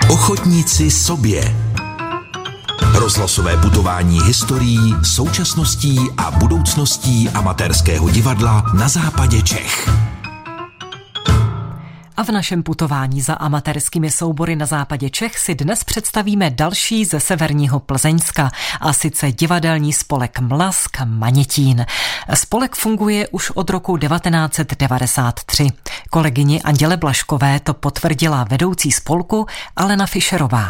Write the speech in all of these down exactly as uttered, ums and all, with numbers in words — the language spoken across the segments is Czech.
Ochotníci sobě. Rozhlasové putování historií, současností a budoucností amatérského divadla na západě Čech. A v našem putování za amatérskými soubory na západě Čech si dnes představíme další ze severního Plzeňska, a sice divadelní spolek Mlask Manětín. Spolek funguje už od roku devatenáct set devadesát tři. Kolegyni Anděle Blažkové to potvrdila vedoucí spolku Alena Fischerová.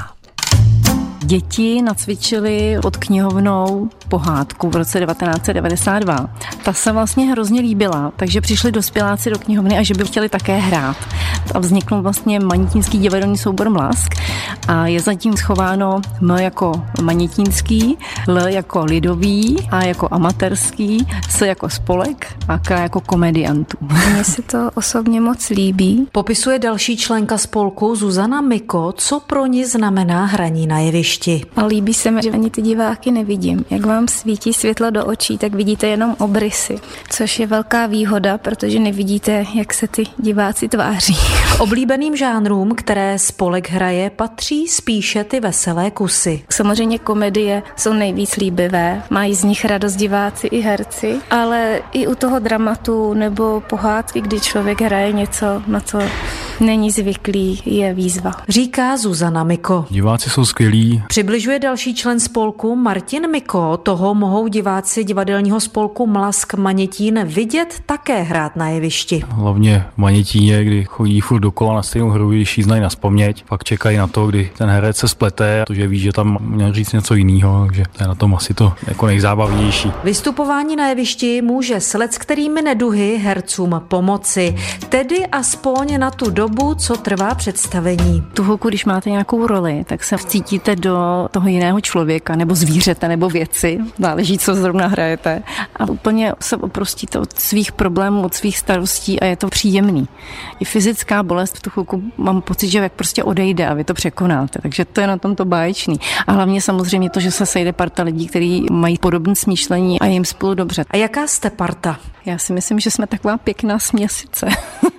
Děti nacvičili pod knihovnou pohádku v roce devatenáct set devadesát dva. Ta se vlastně hrozně líbila, takže přišli dospěláci do knihovny a že by chtěli také hrát. A vznikl vlastně manětínský divadelní soubor Mlask a je zatím schováno M jako manětínský, L jako lidový, A jako amatérský, S jako spolek a K jako komediantů. Mně se to osobně moc líbí. Popisuje další členka spolku Zuzana Miko, co pro ní znamená hraní na jevišti. A líbí se mi, že ani ty diváky nevidím. Jak vám svítí světlo do očí, tak vidíte jenom obrysy, což je velká výhoda, protože nevidíte, jak se ty diváci tváří. K oblíbeným žánrům, které spolek hraje, patří spíše ty veselé kusy. Samozřejmě komedie jsou nejvíc líbivé, mají z nich radost diváci i herci, ale i u toho dramatu nebo pohádky, kdy člověk hraje něco, na co není zvyklý, je výzva. Říká Zuzana Miko. Diváci jsou skvělí. Přibližuje další člen spolku Martin Miko. Toho mohou diváci divadelního spolku Mlask Manětín vidět také hrát na jevišti. Hlavně v Manětíně, kdy chodí furt dokola na stejnou hru, když jí znají nazpaměť. Pak čekají na to, kdy ten herec se splete, protože ví, že tam měl říct něco jiného, takže to je na tom asi to jako nejzábavnější. Vystupování na jevišti může s leckterými neduhy hercům pomoci, tedy aspoň na tu dobu, co trvá představení. Tu chvilku, když máte nějakou roli, tak se vcítíte do toho jiného člověka, nebo zvířete, nebo věci, záleží, co zrovna hrajete. A úplně se oprostíte od svých problémů, od svých starostí a je to příjemný. I fyzická bolest v tu chvilku mám pocit, že jak prostě odejde a vy to překonáte. Takže to je na tom to báječný. A hlavně samozřejmě to, že se sejde parta lidí, kteří mají podobné smýšlení a jim spolu dobře. A jaká jste parta? Já si myslím, že jsme taková pěkná směsice.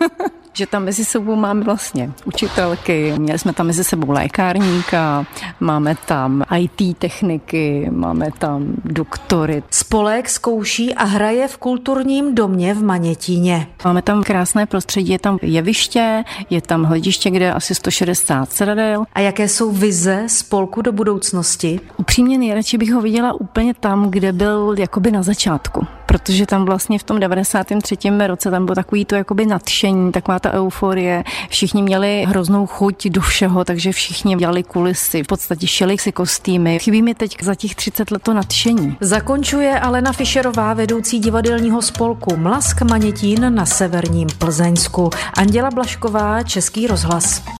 Že tam mezi sebou máme vlastně učitelky, měli jsme tam mezi sebou lékárníka, máme tam í té techniky, máme tam doktory. Spolek zkouší a hraje v kulturním domě v Manětíně. Máme tam krásné prostředí, je tam jeviště, je tam hlediště, kde je asi sto šedesát sedadel. A jaké jsou vize spolku do budoucnosti? Upřímně nejradši bych ho viděla úplně tam, kde byl jakoby na začátku. Protože tam vlastně v tom devadesátém třetím roce tam bylo takový to jakoby nadšení, taková ta euforie. Všichni měli hroznou chuť do všeho, takže všichni dělali kulisy, v podstatě šili si kostýmy. Chybí mi teď za těch třicet let to nadšení. Zakončuje Alena Fischerová, vedoucí divadelního spolku Mlask Manětín na severním Plzeňsku. Anděla Blažková, Český rozhlas.